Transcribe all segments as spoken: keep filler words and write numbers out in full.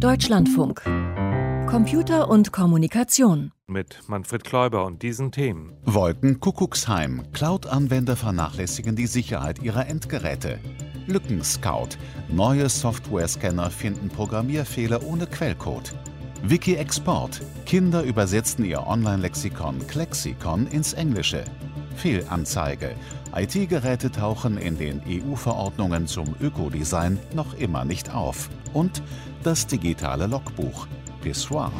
Deutschlandfunk. Computer und Kommunikation. Mit Manfred Kläuber und diesen Themen. Wolkenkuckucksheim. Cloud-Anwender vernachlässigen die Sicherheit ihrer Endgeräte. Lückenscout. Neue Software-Scanner finden Programmierfehler ohne Quellcode. Wiki-Export. Kinder übersetzten ihr Online-Lexikon Klexikon ins Englische. Fehlanzeige. I T-Geräte tauchen in den E U-Verordnungen zum Ökodesign noch immer nicht auf. Und das digitale Logbuch. Pissoir.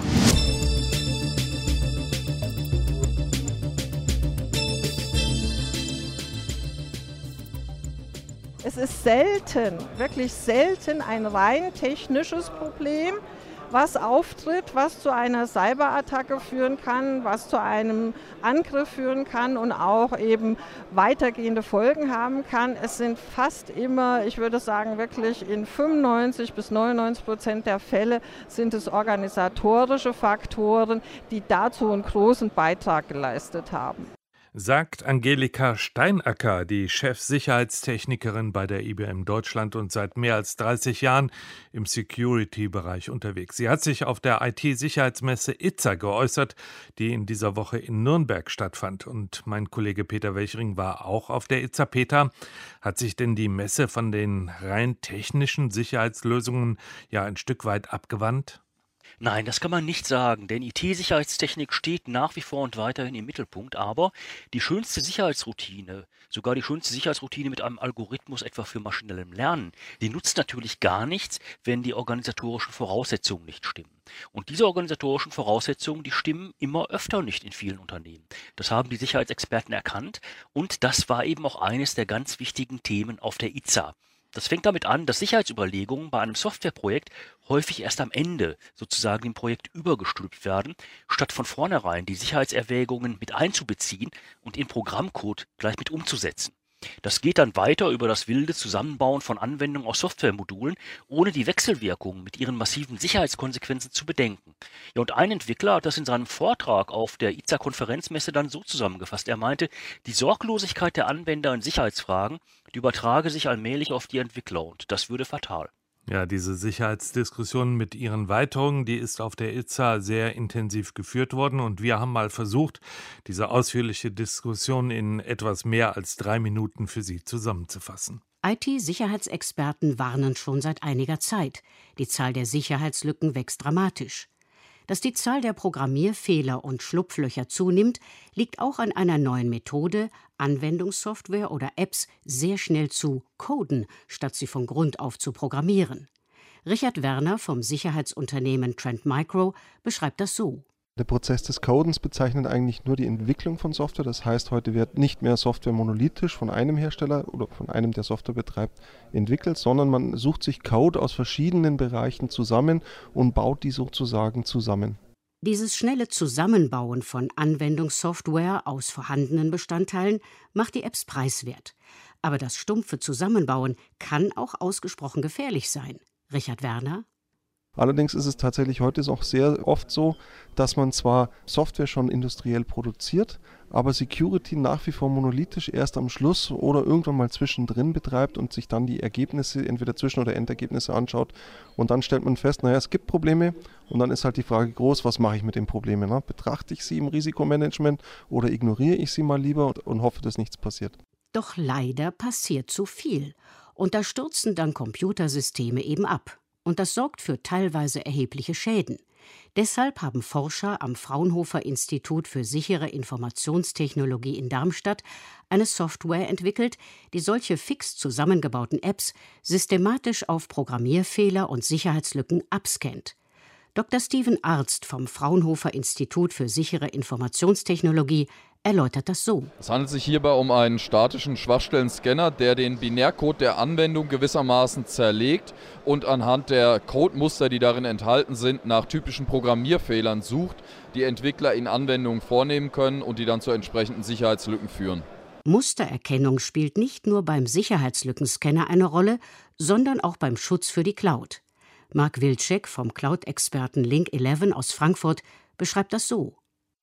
Es ist selten, wirklich selten ein rein technisches Problem, was auftritt, was zu einer Cyberattacke führen kann, was zu einem Angriff führen kann und auch eben weitergehende Folgen haben kann. Es sind fast immer, ich würde sagen wirklich in fünfundneunzig bis neunundneunzig Prozent der Fälle sind es organisatorische Faktoren, die dazu einen großen Beitrag geleistet haben. Sagt Angelika Steinacker, die Chefsicherheitstechnikerin bei der I B M Deutschland und seit mehr als dreißig Jahren im Security-Bereich unterwegs. Sie hat sich auf der I T-Sicherheitsmesse I T S A geäußert, die in dieser Woche in Nürnberg stattfand. Und mein Kollege Peter Welchering war auch auf der I T S A. Peter, hat sich denn die Messe von den rein technischen Sicherheitslösungen ja ein Stück weit abgewandt? Nein, das kann man nicht sagen, denn I T-Sicherheitstechnik steht nach wie vor und weiterhin im Mittelpunkt, aber die schönste Sicherheitsroutine, sogar die schönste Sicherheitsroutine mit einem Algorithmus etwa für maschinellem Lernen, die nutzt natürlich gar nichts, wenn die organisatorischen Voraussetzungen nicht stimmen. Und diese organisatorischen Voraussetzungen, die stimmen immer öfter nicht in vielen Unternehmen. Das haben die Sicherheitsexperten erkannt und das war eben auch eines der ganz wichtigen Themen auf der I T S A. Das fängt damit an, dass Sicherheitsüberlegungen bei einem Softwareprojekt häufig erst am Ende sozusagen dem Projekt übergestülpt werden, statt von vornherein die Sicherheitserwägungen mit einzubeziehen und in Programmcode gleich mit umzusetzen. Das geht dann weiter über das wilde Zusammenbauen von Anwendungen aus Softwaremodulen, ohne die Wechselwirkungen mit ihren massiven Sicherheitskonsequenzen zu bedenken. Ja, und ein Entwickler hat das in seinem Vortrag auf der I T S A-Konferenzmesse dann so zusammengefasst. Er meinte, die Sorglosigkeit der Anwender in Sicherheitsfragen, die übertrage sich allmählich auf die Entwickler und das würde fatal. Ja, diese Sicherheitsdiskussion mit ihren Weiterungen, die ist auf der I T S A sehr intensiv geführt worden und wir haben mal versucht, diese ausführliche Diskussion in etwas mehr als drei Minuten für Sie zusammenzufassen. I T-Sicherheitsexperten warnen schon seit einiger Zeit. Die Zahl der Sicherheitslücken wächst dramatisch. Dass die Zahl der Programmierfehler und Schlupflöcher zunimmt, liegt auch an einer neuen Methode, Anwendungssoftware oder Apps sehr schnell zu coden, statt sie von Grund auf zu programmieren. Richard Werner vom Sicherheitsunternehmen Trend Micro beschreibt das so. Der Prozess des Codens bezeichnet eigentlich nur die Entwicklung von Software. Das heißt, heute wird nicht mehr Software monolithisch von einem Hersteller oder von einem, der Software betreibt, entwickelt, sondern man sucht sich Code aus verschiedenen Bereichen zusammen und baut die sozusagen zusammen. Dieses schnelle Zusammenbauen von Anwendungssoftware aus vorhandenen Bestandteilen macht die Apps preiswert. Aber das stumpfe Zusammenbauen kann auch ausgesprochen gefährlich sein. Richard Werner? Allerdings ist es tatsächlich heute auch sehr oft so, dass man zwar Software schon industriell produziert, aber Security nach wie vor monolithisch erst am Schluss oder irgendwann mal zwischendrin betreibt und sich dann die Ergebnisse, entweder Zwischen- oder Endergebnisse anschaut. Und dann stellt man fest, naja, es gibt Probleme und dann ist halt die Frage groß, was mache ich mit den Problemen? Ne? Betrachte ich sie im Risikomanagement oder ignoriere ich sie mal lieber und, und hoffe, dass nichts passiert? Doch leider passiert zu viel. Und da stürzen dann Computersysteme eben ab. Und das sorgt für teilweise erhebliche Schäden. Deshalb haben Forscher am Fraunhofer Institut für sichere Informationstechnologie in Darmstadt eine Software entwickelt, die solche fix zusammengebauten Apps systematisch auf Programmierfehler und Sicherheitslücken abscannt. Doktor Steven Arzt vom Fraunhofer Institut für sichere Informationstechnologie erläutert das so. Es handelt sich hierbei um einen statischen Schwachstellen-Scanner, der den Binärcode der Anwendung gewissermaßen zerlegt und anhand der Codemuster, die darin enthalten sind, nach typischen Programmierfehlern sucht, die Entwickler in Anwendungen vornehmen können und die dann zu entsprechenden Sicherheitslücken führen. Mustererkennung spielt nicht nur beim Sicherheitslückenscanner eine Rolle, sondern auch beim Schutz für die Cloud. Mark Wilczek vom Cloud-Experten Link elf aus Frankfurt beschreibt das so.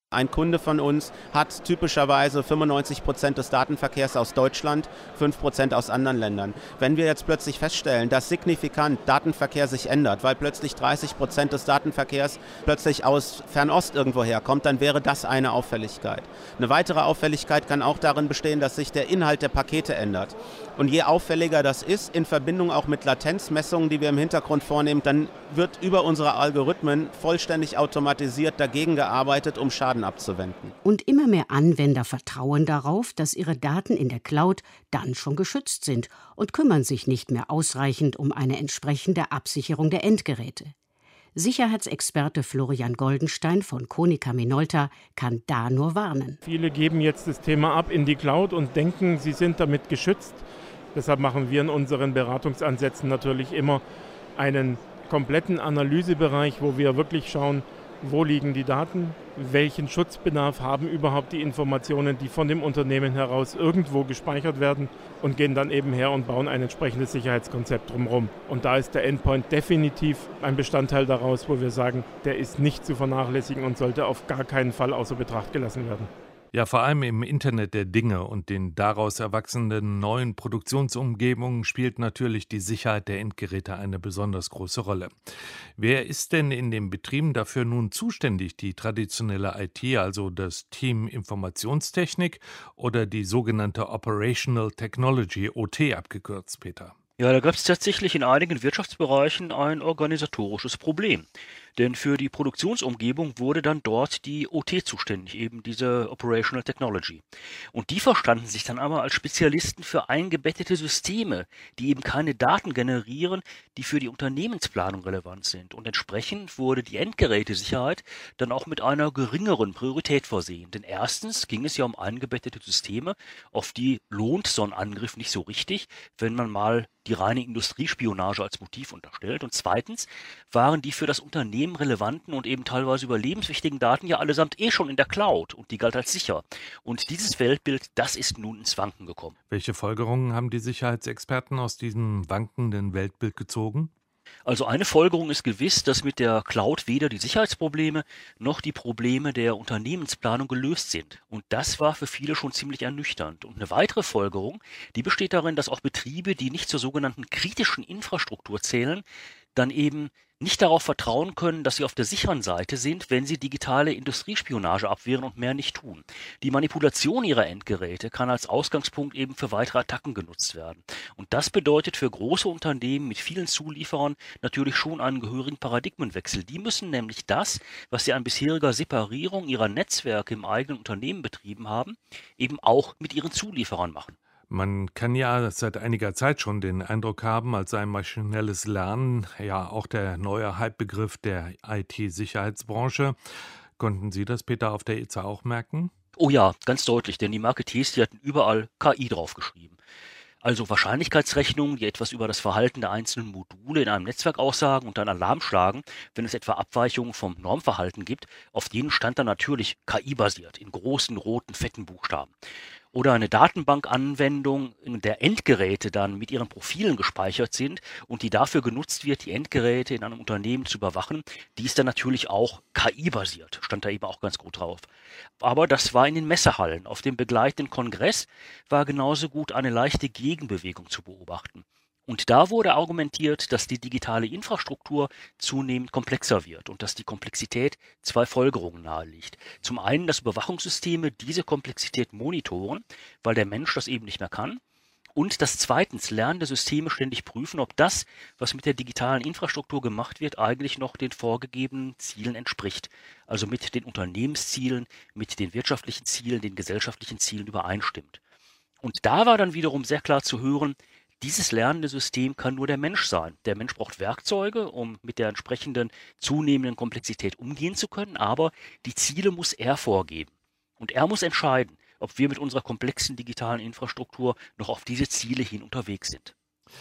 Ein Kunde von uns hat typischerweise fünfundneunzig Prozent des Datenverkehrs aus Deutschland, fünf Prozent aus anderen Ländern. Wenn wir jetzt plötzlich feststellen, dass signifikant Datenverkehr sich ändert, weil plötzlich dreißig Prozent des Datenverkehrs plötzlich aus Fernost irgendwo herkommt, dann wäre das eine Auffälligkeit. Eine weitere Auffälligkeit kann auch darin bestehen, dass sich der Inhalt der Pakete ändert. Und je auffälliger das ist, in Verbindung auch mit Latenzmessungen, die wir im Hintergrund vornehmen, dann wird über unsere Algorithmen vollständig automatisiert dagegen gearbeitet, um Schaden abzuwenden. Und immer mehr Anwender vertrauen darauf, dass ihre Daten in der Cloud dann schon geschützt sind und kümmern sich nicht mehr ausreichend um eine entsprechende Absicherung der Endgeräte. Sicherheitsexperte Florian Goldenstein von Konica Minolta kann da nur warnen. Viele geben jetzt das Thema ab in die Cloud und denken, sie sind damit geschützt. Deshalb machen wir in unseren Beratungsansätzen natürlich immer einen kompletten Analysebereich, wo wir wirklich schauen, wo liegen die Daten, welchen Schutzbedarf haben überhaupt die Informationen, die von dem Unternehmen heraus irgendwo gespeichert werden, und gehen dann eben her und bauen ein entsprechendes Sicherheitskonzept drumherum. Und da ist der Endpoint definitiv ein Bestandteil daraus, wo wir sagen, der ist nicht zu vernachlässigen und sollte auf gar keinen Fall außer Betracht gelassen werden. Ja, vor allem im Internet der Dinge und den daraus erwachsenen neuen Produktionsumgebungen spielt natürlich die Sicherheit der Endgeräte eine besonders große Rolle. Wer ist denn in den Betrieben dafür nun zuständig? Die traditionelle I T, also das Team Informationstechnik oder die sogenannte Operational Technology, O T abgekürzt, Peter? Ja, da gab es tatsächlich in einigen Wirtschaftsbereichen ein organisatorisches Problem. Denn für die Produktionsumgebung wurde dann dort die O T zuständig, eben diese Operational Technology. Und die verstanden sich dann aber als Spezialisten für eingebettete Systeme, die eben keine Daten generieren, die für die Unternehmensplanung relevant sind. Und entsprechend wurde die Endgerätesicherheit dann auch mit einer geringeren Priorität versehen. Denn erstens ging es ja um eingebettete Systeme, auf die lohnt so ein Angriff nicht so richtig, wenn man mal die reine Industriespionage als Motiv unterstellt. Und zweitens waren die für das Unternehmen relevanten und eben teilweise überlebenswichtigen Daten ja allesamt eh schon in der Cloud und die galt als sicher. Und dieses Weltbild, das ist nun ins Wanken gekommen. Welche Folgerungen haben die Sicherheitsexperten aus diesem wankenden Weltbild gezogen? Also eine Folgerung ist gewiss, dass mit der Cloud weder die Sicherheitsprobleme noch die Probleme der Unternehmensplanung gelöst sind. Und das war für viele schon ziemlich ernüchternd. Und eine weitere Folgerung, die besteht darin, dass auch Betriebe, die nicht zur sogenannten kritischen Infrastruktur zählen, dann eben nicht darauf vertrauen können, dass sie auf der sicheren Seite sind, wenn sie digitale Industriespionage abwehren und mehr nicht tun. Die Manipulation ihrer Endgeräte kann als Ausgangspunkt eben für weitere Attacken genutzt werden. Und das bedeutet für große Unternehmen mit vielen Zulieferern natürlich schon einen gehörigen Paradigmenwechsel. Die müssen nämlich das, was sie an bisheriger Separierung ihrer Netzwerke im eigenen Unternehmen betrieben haben, eben auch mit ihren Zulieferern machen. Man kann ja seit einiger Zeit schon den Eindruck haben, als sei maschinelles Lernen ja auch der neue Hypebegriff der I T-Sicherheitsbranche. Konnten Sie das, Peter, auf der I Z A auch merken? Oh ja, ganz deutlich, denn die Marketeers, die hatten überall K I draufgeschrieben. Also Wahrscheinlichkeitsrechnungen, die etwas über das Verhalten der einzelnen Module in einem Netzwerk aussagen und dann Alarm schlagen, wenn es etwa Abweichungen vom Normverhalten gibt, auf denen stand dann natürlich K I-basiert, in großen, roten, fetten Buchstaben. Oder eine Datenbankanwendung, in der Endgeräte dann mit ihren Profilen gespeichert sind und die dafür genutzt wird, die Endgeräte in einem Unternehmen zu überwachen, die ist dann natürlich auch K I-basiert, stand da eben auch ganz gut drauf. Aber das war in den Messehallen. Auf dem begleitenden Kongress war genauso gut eine leichte Gegenbewegung zu beobachten. Und da wurde argumentiert, dass die digitale Infrastruktur zunehmend komplexer wird und dass die Komplexität zwei Folgerungen naheliegt. Zum einen, dass Überwachungssysteme diese Komplexität monitoren, weil der Mensch das eben nicht mehr kann. Und dass zweitens lernende Systeme ständig prüfen, ob das, was mit der digitalen Infrastruktur gemacht wird, eigentlich noch den vorgegebenen Zielen entspricht. Also mit den Unternehmenszielen, mit den wirtschaftlichen Zielen, den gesellschaftlichen Zielen übereinstimmt. Und da war dann wiederum sehr klar zu hören, dieses lernende System kann nur der Mensch sein. Der Mensch braucht Werkzeuge, um mit der entsprechenden zunehmenden Komplexität umgehen zu können, aber die Ziele muss er vorgeben. Und er muss entscheiden, ob wir mit unserer komplexen digitalen Infrastruktur noch auf diese Ziele hin unterwegs sind.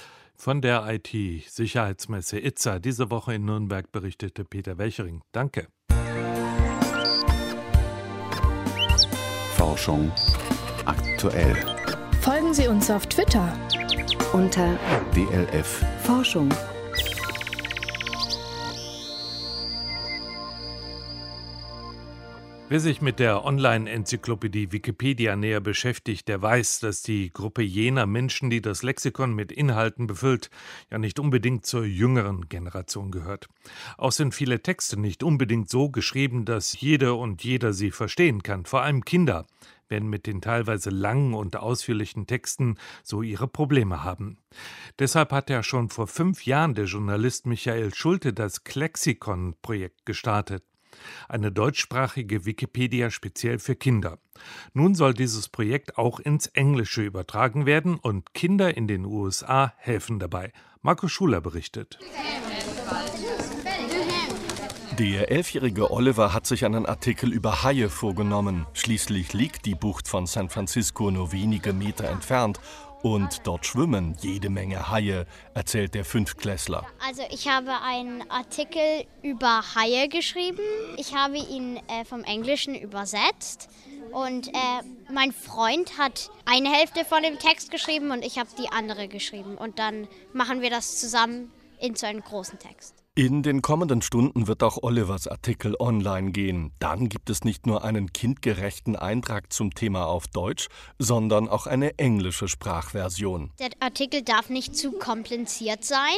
Von der I T-Sicherheitsmesse I Z A diese Woche in Nürnberg berichtete Peter Welchering. Danke. Forschung aktuell. Folgen Sie uns auf Twitter unter D L F Forschung. Wer sich mit der Online-Enzyklopädie Wikipedia näher beschäftigt, der weiß, dass die Gruppe jener Menschen, die das Lexikon mit Inhalten befüllt, ja nicht unbedingt zur jüngeren Generation gehört. Auch sind viele Texte nicht unbedingt so geschrieben, dass jede und jeder sie verstehen kann. Vor allem Kinder werden mit den teilweise langen und ausführlichen Texten so ihre Probleme haben. Deshalb hat ja schon vor fünf Jahren der Journalist Michael Schulte das Klexikon-Projekt gestartet. Eine deutschsprachige Wikipedia speziell für Kinder. Nun soll dieses Projekt auch ins Englische übertragen werden und Kinder in den U S A helfen dabei. Marco Schuler berichtet. Der elfjährige Oliver hat sich einen Artikel über Haie vorgenommen. Schließlich liegt die Bucht von San Francisco nur wenige Meter entfernt. Und dort schwimmen jede Menge Haie, erzählt der Fünftklässler. Also ich habe einen Artikel über Haie geschrieben. Ich habe ihn äh, vom Englischen übersetzt. Und äh, mein Freund hat eine Hälfte von dem Text geschrieben und ich habe die andere geschrieben. Und dann machen wir das zusammen in so einen großen Text. In den kommenden Stunden wird auch Olivers Artikel online gehen. Dann gibt es nicht nur einen kindgerechten Eintrag zum Thema auf Deutsch, sondern auch eine englische Sprachversion. Der Artikel darf nicht zu kompliziert sein.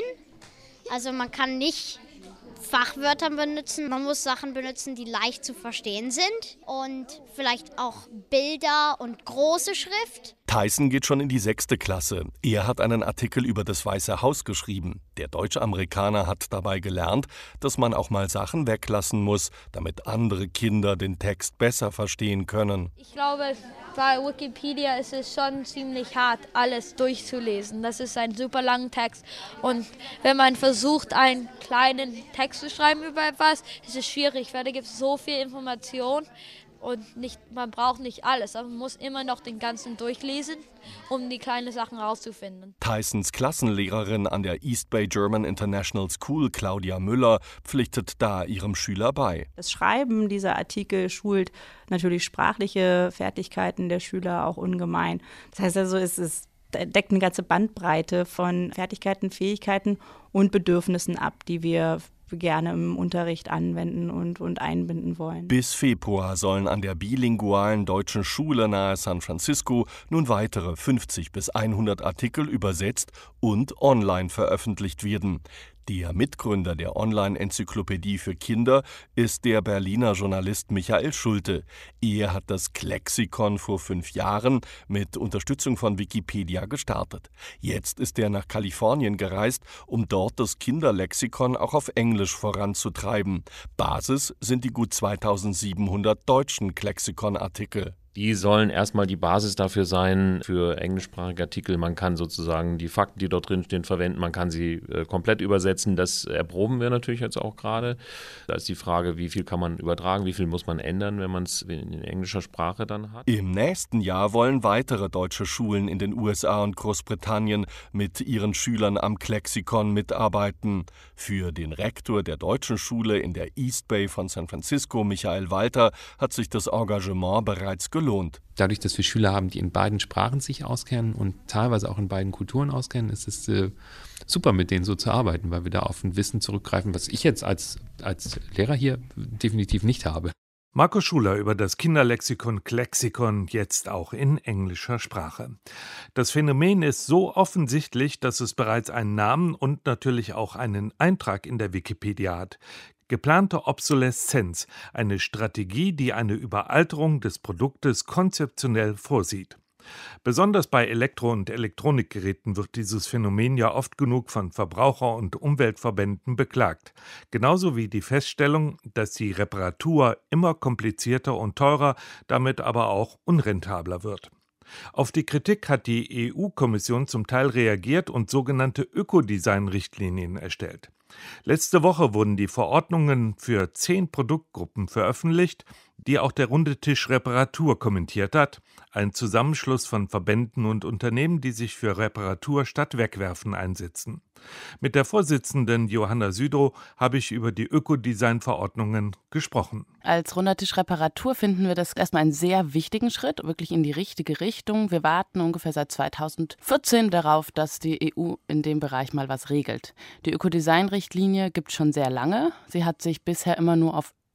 Also man kann nicht Fachwörter benutzen. Man muss Sachen benutzen, die leicht zu verstehen sind. Und vielleicht auch Bilder und große Schrift. Tyson geht schon in die sechste Klasse. Er hat einen Artikel über das Weiße Haus geschrieben. Der Deutsch-Amerikaner hat dabei gelernt, dass man auch mal Sachen weglassen muss, damit andere Kinder den Text besser verstehen können. Ich glaube, bei Wikipedia ist es schon ziemlich hart, alles durchzulesen. Das ist ein super langer Text. Und wenn man versucht, einen kleinen Text zu schreiben über etwas, ist es schwierig, weil da gibt es so viel Information. Und nicht, man braucht nicht alles, aber man muss immer noch den ganzen durchlesen, um die kleinen Sachen rauszufinden. Tysons Klassenlehrerin an der East Bay German International School, Claudia Müller, pflichtet da ihrem Schüler bei. Das Schreiben dieser Artikel schult natürlich sprachliche Fertigkeiten der Schüler auch ungemein. Das heißt also, es ist deckt eine ganze Bandbreite von Fertigkeiten, Fähigkeiten und Bedürfnissen ab, die wir gerne im Unterricht anwenden und, und einbinden wollen. Bis Februar sollen an der bilingualen deutschen Schule nahe San Francisco nun weitere fünfzig bis hundert Artikel übersetzt und online veröffentlicht werden. Der Mitgründer der Online-Enzyklopädie für Kinder ist der Berliner Journalist Michael Schulte. Er hat das Klexikon vor fünf Jahren mit Unterstützung von Wikipedia gestartet. Jetzt ist er nach Kalifornien gereist, um dort das Kinderlexikon auch auf Englisch voranzutreiben. Basis sind die gut zweitausendsiebenhundert deutschen Klexikon-Artikel. Die sollen erstmal die Basis dafür sein, für englischsprachige Artikel. Man kann sozusagen die Fakten, die dort drin stehen, verwenden. Man kann sie äh, komplett übersetzen. Das erproben wir natürlich jetzt auch gerade. Da ist die Frage, wie viel kann man übertragen, wie viel muss man ändern, wenn man es in englischer Sprache dann hat. Im nächsten Jahr wollen weitere deutsche Schulen in den U S A und Großbritannien mit ihren Schülern am Klexikon mitarbeiten. Für den Rektor der deutschen Schule in der East Bay von San Francisco, Michael Walter, hat sich das Engagement bereits gelohnt. Gelohnt. Dadurch, dass wir Schüler haben, die in beiden Sprachen sich auskennen und teilweise auch in beiden Kulturen auskennen, ist es äh, super, mit denen so zu arbeiten, weil wir da auf ein Wissen zurückgreifen, was ich jetzt als, als Lehrer hier definitiv nicht habe. Marco Schuler über das Kinderlexikon Klexikon, jetzt auch in englischer Sprache. Das Phänomen ist so offensichtlich, dass es bereits einen Namen und natürlich auch einen Eintrag in der Wikipedia hat. Geplante Obsoleszenz, eine Strategie, die eine Überalterung des Produktes konzeptionell vorsieht. Besonders bei Elektro- und Elektronikgeräten wird dieses Phänomen ja oft genug von Verbraucher- und Umweltverbänden beklagt. Genauso wie die Feststellung, dass die Reparatur immer komplizierter und teurer, damit aber auch unrentabler wird. Auf die Kritik hat die E U-Kommission zum Teil reagiert und sogenannte Ökodesign-Richtlinien erstellt. Letzte Woche wurden die Verordnungen für zehn Produktgruppen veröffentlicht, die auch der Runde Tisch Reparatur kommentiert hat, ein Zusammenschluss von Verbänden und Unternehmen, die sich für Reparatur statt Wegwerfen einsetzen. Mit der Vorsitzenden Johanna Südow habe ich über die Ökodesign-Verordnungen gesprochen. Als Runder Tisch Reparatur finden wir das erstmal einen sehr wichtigen Schritt, wirklich in die richtige Richtung. Wir warten ungefähr seit zweitausendvierzehn darauf, dass die E U in dem Bereich mal was regelt. Die Ökodesign-Richtlinie gibt es schon sehr lange. Sie hat sich bisher immer nur auf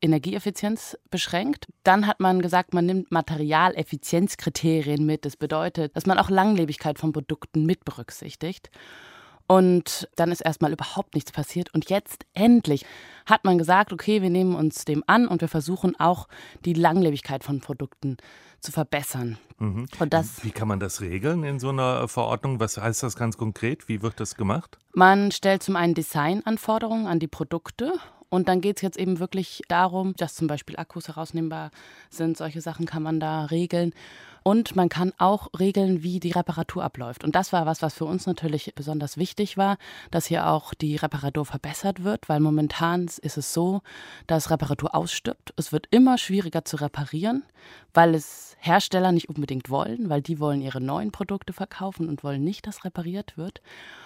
Energieeffizienz beschränkt. Dann hat man gesagt, man nimmt Materialeffizienzkriterien mit. Das bedeutet, dass man auch Langlebigkeit von Produkten mit berücksichtigt. Und dann ist erstmal überhaupt nichts passiert. Und jetzt endlich hat man gesagt, okay, wir nehmen uns dem an und wir versuchen auch die Langlebigkeit von Produkten zu verbessern. Mhm. Und das, Wie kann man das regeln in so einer Verordnung? Was heißt das ganz konkret? Wie wird das gemacht? Man stellt zum einen Designanforderungen an die Produkte. Und dann geht es jetzt eben wirklich darum, dass zum Beispiel Akkus herausnehmbar sind. Solche Sachen kann man da regeln. Und man kann auch regeln, wie die Reparatur abläuft. Und das war was, was für uns natürlich besonders wichtig war, dass hier auch die Reparatur verbessert wird, weil momentan ist es so, dass Reparatur ausstirbt. Es wird immer schwieriger zu reparieren, weil es Hersteller nicht unbedingt wollen, weil die wollen ihre neuen Produkte verkaufen und wollen nicht, dass repariert wird.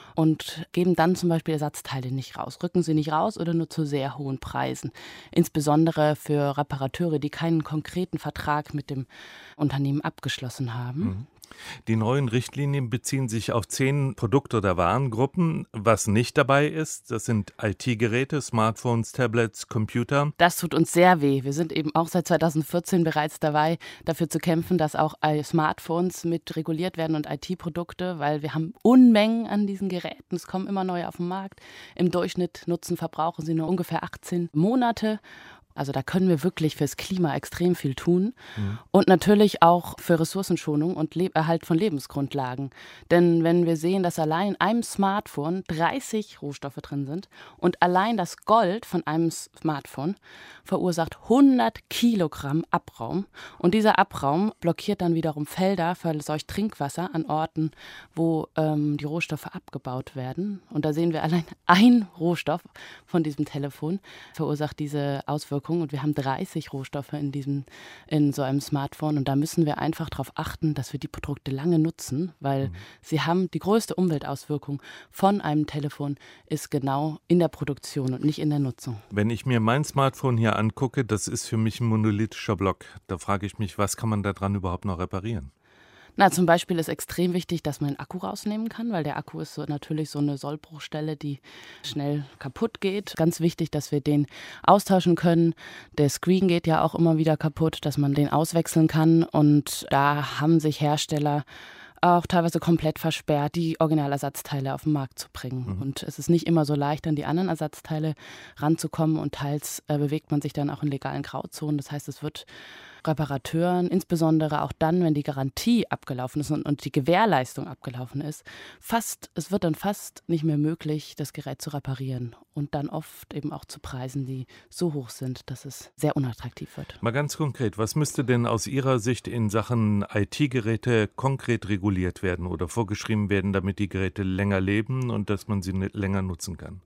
Und geben dann zum Beispiel Ersatzteile nicht raus. Rücken sie nicht raus oder nur zu sehr hohen Preisen. Insbesondere für Reparateure, die keinen konkreten Vertrag mit dem Unternehmen abgeschlossen haben. Mhm. Die neuen Richtlinien beziehen sich auf zehn Produkt- oder Warengruppen. Was nicht dabei ist, das sind I T-Geräte, Smartphones, Tablets, Computer. Das tut uns sehr weh. Wir sind eben auch seit zweitausendvierzehn bereits dabei, dafür zu kämpfen, dass auch Smartphones mit reguliert werden und I T-Produkte, weil wir haben Unmengen an diesen Geräten. Es kommen immer neue auf den Markt. Im Durchschnitt nutzen, verbrauchen sie nur ungefähr achtzehn Monate. Also da können wir wirklich fürs Klima extrem viel tun. Mhm. Und natürlich auch für Ressourcenschonung und Le- Erhalt von Lebensgrundlagen. Denn wenn wir sehen, dass allein in einem Smartphone dreißig Rohstoffe drin sind und allein das Gold von einem Smartphone verursacht hundert Kilogramm Abraum. Und dieser Abraum blockiert dann wiederum Felder, verseucht Trinkwasser an Orten, wo ähm, die Rohstoffe abgebaut werden. Und da sehen wir allein ein Rohstoff von diesem Telefon verursacht diese Auswirkungen. Und wir haben dreißig Rohstoffe in, diesem, in so einem Smartphone. Und da müssen wir einfach darauf achten, dass wir die Produkte lange nutzen, weil mhm. sie haben die größte Umweltauswirkung von einem Telefon ist genau in der Produktion und nicht in der Nutzung. Wenn ich mir mein Smartphone hier angucke, das ist für mich ein monolithischer Block. Da frage ich mich, was kann man da dran überhaupt noch reparieren? Na, zum Beispiel ist extrem wichtig, dass man den Akku rausnehmen kann, weil der Akku ist so natürlich so eine Sollbruchstelle, die schnell kaputt geht. Ganz wichtig, dass wir den austauschen können. Der Screen geht ja auch immer wieder kaputt, dass man den auswechseln kann. Und da haben sich Hersteller auch teilweise komplett versperrt, die Originalersatzteile auf den Markt zu bringen. Mhm. Und es ist nicht immer so leicht, an die anderen Ersatzteile ranzukommen. Und teils äh, bewegt man sich dann auch in legalen Grauzonen. Das heißt, es wird Reparateuren, insbesondere auch dann, wenn die Garantie abgelaufen ist und, und die Gewährleistung abgelaufen ist, fast, es wird dann fast nicht mehr möglich, das Gerät zu reparieren und dann oft eben auch zu Preisen, die so hoch sind, dass es sehr unattraktiv wird. Mal ganz konkret, was müsste denn aus Ihrer Sicht in Sachen I T-Geräte konkret reguliert werden oder vorgeschrieben werden, damit die Geräte länger leben und dass man sie länger nutzen kann?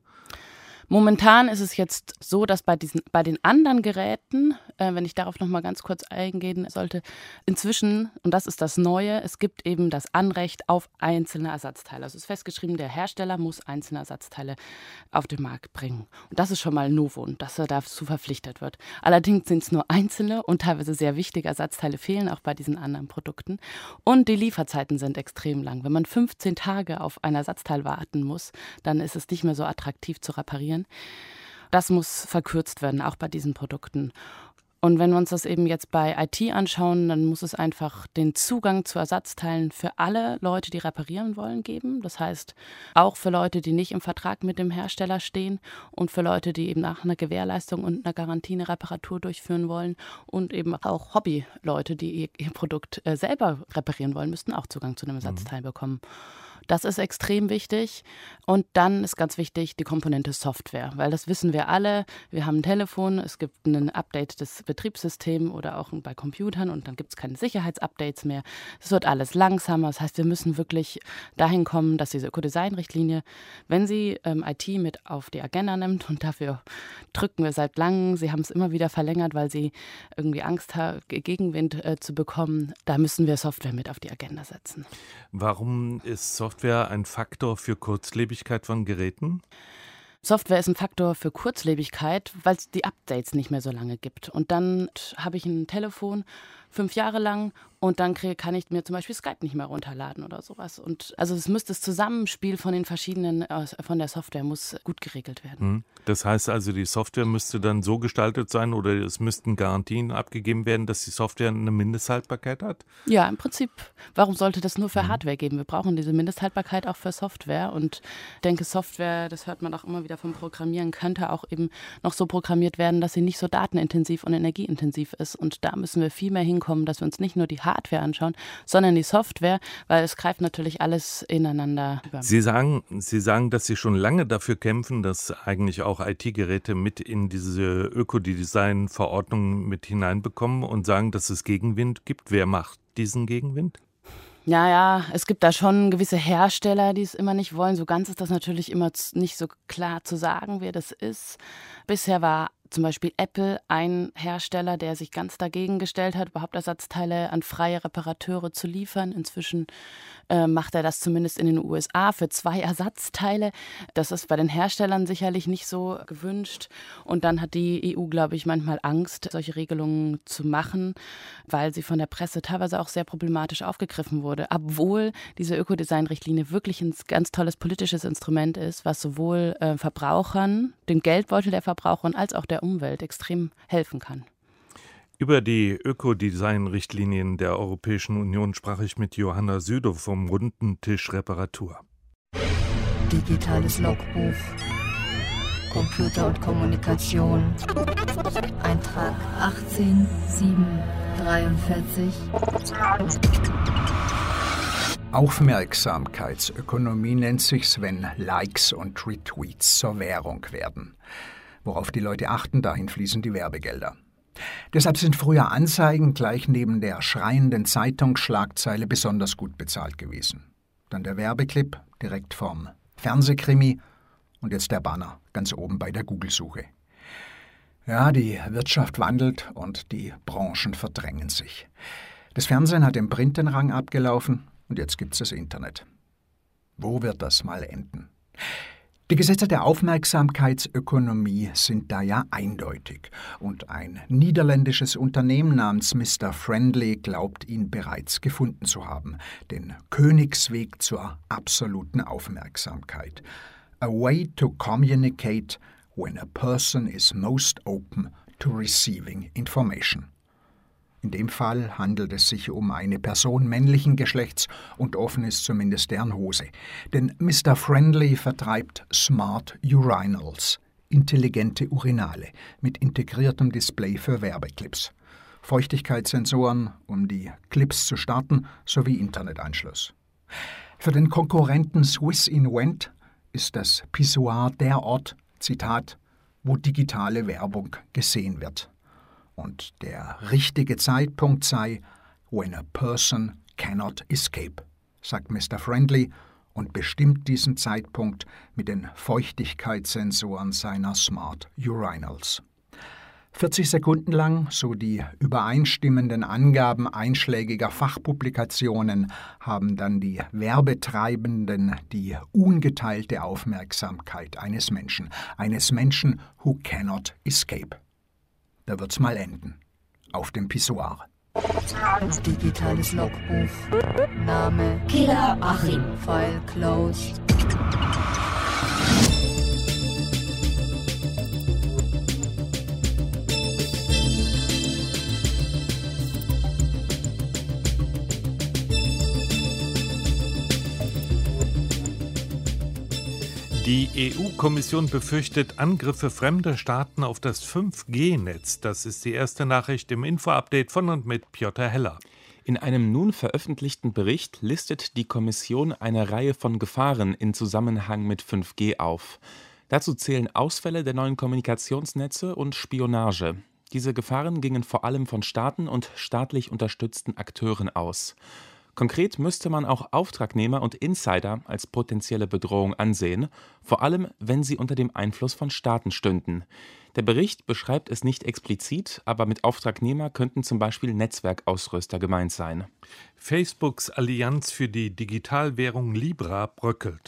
Momentan ist es jetzt so, dass bei diesen, bei den anderen Geräten, äh, wenn ich darauf noch mal ganz kurz eingehen sollte, inzwischen, und das ist das Neue, es gibt eben das Anrecht auf einzelne Ersatzteile. Also es ist festgeschrieben, der Hersteller muss einzelne Ersatzteile auf den Markt bringen. Und das ist schon mal ein Novum, dass er dazu verpflichtet wird. Allerdings sind es nur einzelne und teilweise sehr wichtige Ersatzteile fehlen, auch bei diesen anderen Produkten. Und die Lieferzeiten sind extrem lang. Wenn man fünfzehn Tage auf ein Ersatzteil warten muss, dann ist es nicht mehr so attraktiv zu reparieren. Das muss verkürzt werden, auch bei diesen Produkten. Und wenn wir uns das eben jetzt bei I T anschauen, dann muss es einfach den Zugang zu Ersatzteilen für alle Leute, die reparieren wollen, geben. Das heißt, auch für Leute, die nicht im Vertrag mit dem Hersteller stehen und für Leute, die eben nach einer Gewährleistung und einer Garantie eine Reparatur durchführen wollen und eben auch Hobbyleute, die ihr, ihr Produkt äh, selber reparieren wollen, müssten auch Zugang zu einem Ersatzteil mhm. bekommen. Das ist extrem wichtig. Und dann ist ganz wichtig die Komponente Software, weil das wissen wir alle. Wir haben ein Telefon, es gibt ein Update des Betriebssystems oder auch bei Computern und dann gibt es keine Sicherheitsupdates mehr. Es wird alles langsamer. Das heißt, wir müssen wirklich dahin kommen, dass diese Ökodesign-Richtlinie, wenn sie ähm, I T mit auf die Agenda nimmt, und dafür drücken wir seit langem, sie haben es immer wieder verlängert, weil sie irgendwie Angst haben, Gegenwind äh, zu bekommen, da müssen wir Software mit auf die Agenda setzen. Warum ist Software Software ein Faktor für Kurzlebigkeit von Geräten? Software ist ein Faktor für Kurzlebigkeit, weil es die Updates nicht mehr so lange gibt. Und dann habe ich ein Telefon, fünf Jahre lang. Und dann krieg, kann ich mir zum Beispiel Skype nicht mehr runterladen oder sowas. Und also es müsste das Zusammenspiel von den verschiedenen, von der Software muss gut geregelt werden. Das heißt also, die Software müsste dann so gestaltet sein oder es müssten Garantien abgegeben werden, dass die Software eine Mindesthaltbarkeit hat? Ja, im Prinzip. Warum sollte das nur für Hardware geben? Wir brauchen diese Mindesthaltbarkeit auch für Software. Und ich denke, Software, das hört man auch immer wieder vom Programmieren, könnte auch eben noch so programmiert werden, dass sie nicht so datenintensiv und energieintensiv ist. Und da müssen wir viel mehr hinkommen, dass wir uns nicht nur die Hardware anschauen, sondern die Software, weil es greift natürlich alles ineinander über. Sie sagen, Sie sagen, dass Sie schon lange dafür kämpfen, dass eigentlich auch I T-Geräte mit in diese Ökodesign-Verordnung mit hineinbekommen und sagen, dass es Gegenwind gibt. Wer macht diesen Gegenwind? Ja, ja, es gibt da schon gewisse Hersteller, die es immer nicht wollen. So ganz ist das natürlich immer nicht so klar zu sagen, wer das ist. Bisher war zum Beispiel Apple ein Hersteller, der sich ganz dagegen gestellt hat, überhaupt Ersatzteile an freie Reparateure zu liefern. Inzwischen äh, macht er das zumindest in den U S A für zwei Ersatzteile. Das ist bei den Herstellern sicherlich nicht so gewünscht. Und dann hat die E U, glaube ich, manchmal Angst, solche Regelungen zu machen, weil sie von der Presse teilweise auch sehr problematisch aufgegriffen wurde. Obwohl diese Ökodesign-Richtlinie wirklich ein ganz tolles politisches Instrument ist, was sowohl äh, Verbrauchern, dem Geldbeutel der Verbraucher als auch der Umwelt extrem helfen kann. Über die Ökodesign-Richtlinien der Europäischen Union sprach ich mit Johanna Südow vom Runden Tisch Reparatur. Digitales Logbuch, Computer und Kommunikation, Eintrag achtzehn sieben dreiundvierzig. Aufmerksamkeitsökonomie nennt sich's, wenn Likes und Retweets zur Währung werden. Worauf die Leute achten, dahin fließen die Werbegelder. Deshalb sind früher Anzeigen gleich neben der schreienden Zeitungsschlagzeile besonders gut bezahlt gewesen. Dann der Werbeclip direkt vorm Fernsehkrimi und jetzt der Banner ganz oben bei der Google-Suche. Ja, die Wirtschaft wandelt und die Branchen verdrängen sich. Das Fernsehen hat im Print den Rang abgelaufen und jetzt gibt's das Internet. Wo wird das mal enden? Die Gesetze der Aufmerksamkeitsökonomie sind da ja eindeutig und ein niederländisches Unternehmen namens Mister Friendly glaubt, ihn bereits gefunden zu haben, den Königsweg zur absoluten Aufmerksamkeit. A way to communicate when a person is most open to receiving information. In dem Fall handelt es sich um eine Person männlichen Geschlechts und offen ist zumindest deren Hose. Denn Mister Friendly vertreibt Smart Urinals, intelligente Urinale mit integriertem Display für Werbeclips, Feuchtigkeitssensoren, um die Clips zu starten, sowie Internetanschluss. Für den Konkurrenten Swiss Invent ist das Pissoir der Ort, Zitat, wo digitale Werbung gesehen wird. Und der richtige Zeitpunkt sei when a person cannot escape, sagt Mister Friendly und bestimmt diesen Zeitpunkt mit den Feuchtigkeitssensoren seiner Smart Urinals. vierzig Sekunden lang, so die übereinstimmenden Angaben einschlägiger Fachpublikationen, haben dann die Werbetreibenden die ungeteilte Aufmerksamkeit eines Menschen, eines Menschen who cannot escape. Da wird's mal enden. Auf dem Pissoir. Digitales Logbuch. Name Killer Achim. File closed. Die E U-Kommission befürchtet Angriffe fremder Staaten auf das fünf G Netz. Das ist die erste Nachricht im Info-Update von und mit Piotr Heller. In einem nun veröffentlichten Bericht listet die Kommission eine Reihe von Gefahren in Zusammenhang mit fünf G auf. Dazu zählen Ausfälle der neuen Kommunikationsnetze und Spionage. Diese Gefahren gingen vor allem von Staaten und staatlich unterstützten Akteuren aus. Konkret müsste man auch Auftragnehmer und Insider als potenzielle Bedrohung ansehen, vor allem wenn sie unter dem Einfluss von Staaten stünden. Der Bericht beschreibt es nicht explizit, aber mit Auftragnehmer könnten zum Beispiel Netzwerkausrüster gemeint sein. Facebooks Allianz für die Digitalwährung Libra bröckelt.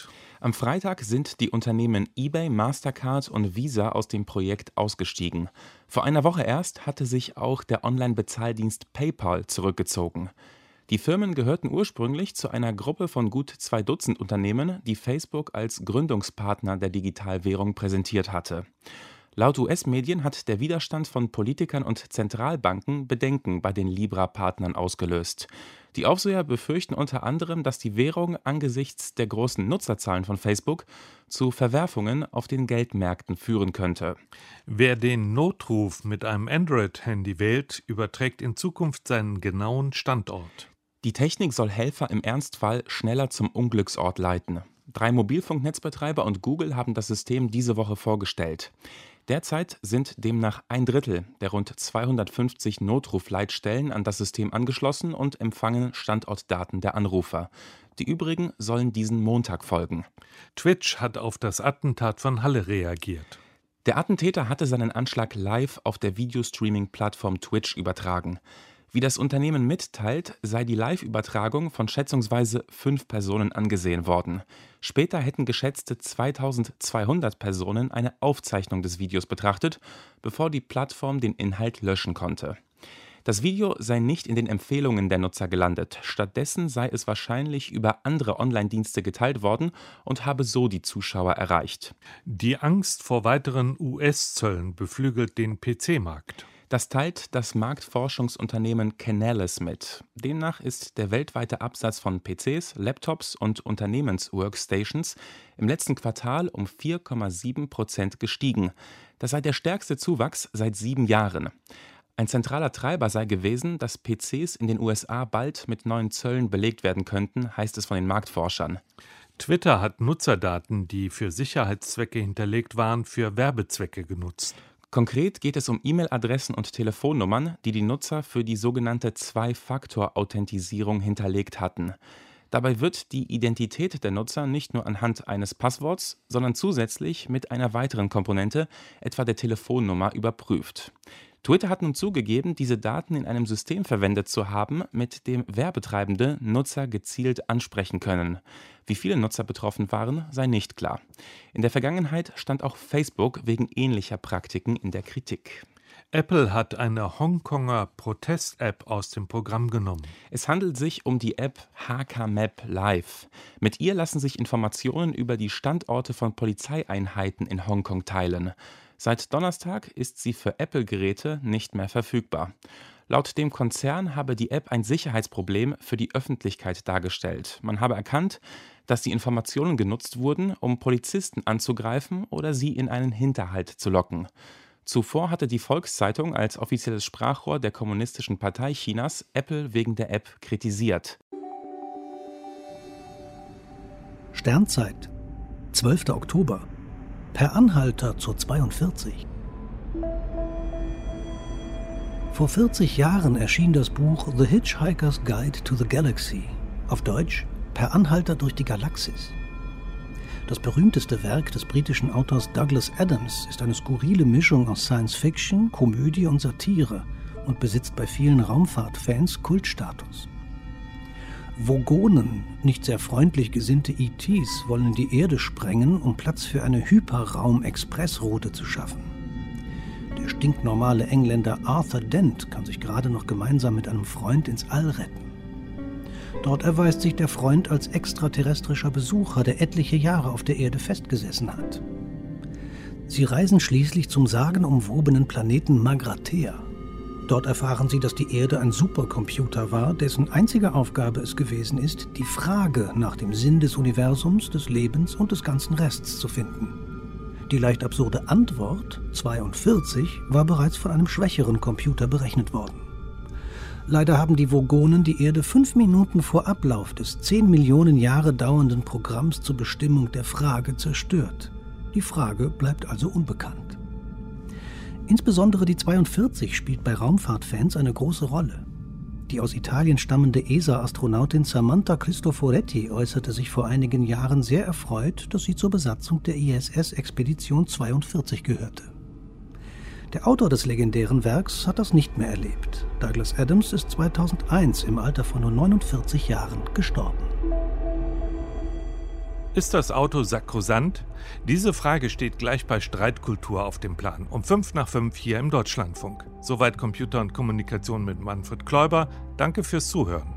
Am Freitag sind die Unternehmen eBay, Mastercard und Visa aus dem Projekt ausgestiegen. Vor einer Woche erst hatte sich auch der Online-Bezahldienst PayPal zurückgezogen. Die Firmen gehörten ursprünglich zu einer Gruppe von gut zwei Dutzend Unternehmen, die Facebook als Gründungspartner der Digitalwährung präsentiert hatte. Laut U S-Medien hat der Widerstand von Politikern und Zentralbanken Bedenken bei den Libra-Partnern ausgelöst. Die Aufseher befürchten unter anderem, dass die Währung angesichts der großen Nutzerzahlen von Facebook zu Verwerfungen auf den Geldmärkten führen könnte. Wer den Notruf mit einem Android-Handy wählt, überträgt in Zukunft seinen genauen Standort. Die Technik soll Helfer im Ernstfall schneller zum Unglücksort leiten. Drei Mobilfunknetzbetreiber und Google haben das System diese Woche vorgestellt. Derzeit sind demnach ein Drittel der rund zweihundertfünfzig Notrufleitstellen an das System angeschlossen und empfangen Standortdaten der Anrufer. Die übrigen sollen diesen Montag folgen. Twitch hat auf das Attentat von Halle reagiert. Der Attentäter hatte seinen Anschlag live auf der Videostreaming-Plattform Twitch übertragen. Wie das Unternehmen mitteilt, sei die Live-Übertragung von schätzungsweise fünf Personen angesehen worden. Später hätten geschätzte zweitausendzweihundert Personen eine Aufzeichnung des Videos betrachtet, bevor die Plattform den Inhalt löschen konnte. Das Video sei nicht in den Empfehlungen der Nutzer gelandet. Stattdessen sei es wahrscheinlich über andere Online-Dienste geteilt worden und habe so die Zuschauer erreicht. Die Angst vor weiteren U S-Zöllen beflügelt den P C-Markt. Das teilt das Marktforschungsunternehmen Canalys mit. Demnach ist der weltweite Absatz von P Cs, Laptops und Unternehmensworkstations im letzten Quartal um vier Komma sieben Prozent gestiegen. Das sei der stärkste Zuwachs seit sieben Jahren. Ein zentraler Treiber sei gewesen, dass P Cs in den U S A bald mit neuen Zöllen belegt werden könnten, heißt es von den Marktforschern. Twitter hat Nutzerdaten, die für Sicherheitszwecke hinterlegt waren, für Werbezwecke genutzt. Konkret geht es um E-Mail-Adressen und Telefonnummern, die die Nutzer für die sogenannte Zwei-Faktor-Authentisierung hinterlegt hatten. Dabei wird die Identität der Nutzer nicht nur anhand eines Passworts, sondern zusätzlich mit einer weiteren Komponente, etwa der Telefonnummer, überprüft. Twitter hat nun zugegeben, diese Daten in einem System verwendet zu haben, mit dem Werbetreibende Nutzer gezielt ansprechen können. Wie viele Nutzer betroffen waren, sei nicht klar. In der Vergangenheit stand auch Facebook wegen ähnlicher Praktiken in der Kritik. Apple hat eine Hongkonger Protest-App aus dem Programm genommen. Es handelt sich um die App H K Map Live. Mit ihr lassen sich Informationen über die Standorte von Polizeieinheiten in Hongkong teilen. Seit Donnerstag ist sie für Apple-Geräte nicht mehr verfügbar. Laut dem Konzern habe die App ein Sicherheitsproblem für die Öffentlichkeit dargestellt. Man habe erkannt, dass die Informationen genutzt wurden, um Polizisten anzugreifen oder sie in einen Hinterhalt zu locken. Zuvor hatte die Volkszeitung als offizielles Sprachrohr der Kommunistischen Partei Chinas Apple wegen der App kritisiert. Sternzeit, zwölfter Oktober. Per Anhalter zur zweiundvierzig. Vor vierzig Jahren erschien das Buch The Hitchhiker's Guide to the Galaxy, auf Deutsch Per Anhalter durch die Galaxis. Das berühmteste Werk des britischen Autors Douglas Adams ist eine skurrile Mischung aus Science-Fiction, Komödie und Satire und besitzt bei vielen Raumfahrtfans Kultstatus. Vogonen, nicht sehr freundlich gesinnte E Ts, wollen die Erde sprengen, um Platz für eine Hyperraum-Expressroute zu schaffen. Der stinknormale Engländer Arthur Dent kann sich gerade noch gemeinsam mit einem Freund ins All retten. Dort erweist sich der Freund als extraterrestrischer Besucher, der etliche Jahre auf der Erde festgesessen hat. Sie reisen schließlich zum sagenumwobenen Planeten Magrathea. Dort erfahren sie, dass die Erde ein Supercomputer war, dessen einzige Aufgabe es gewesen ist, die Frage nach dem Sinn des Universums, des Lebens und des ganzen Rests zu finden. Die leicht absurde Antwort, zweiundvierzig, war bereits von einem schwächeren Computer berechnet worden. Leider haben die Vogonen die Erde fünf Minuten vor Ablauf des zehn Millionen Jahre dauernden Programms zur Bestimmung der Frage zerstört. Die Frage bleibt also unbekannt. Insbesondere die zweiundvierzig spielt bei Raumfahrtfans eine große Rolle. Die aus Italien stammende E S A-Astronautin Samantha Cristoforetti äußerte sich vor einigen Jahren sehr erfreut, dass sie zur Besatzung der I S S-Expedition zweiundvierzig gehörte. Der Autor des legendären Werks hat das nicht mehr erlebt. Douglas Adams ist zweitausendeins im Alter von nur neunundvierzig Jahren gestorben. Ist das Auto sakrosant? Diese Frage steht gleich bei Streitkultur auf dem Plan. Um fünf nach fünf hier im Deutschlandfunk. Soweit Computer und Kommunikation mit Manfred Kläuber. Danke fürs Zuhören.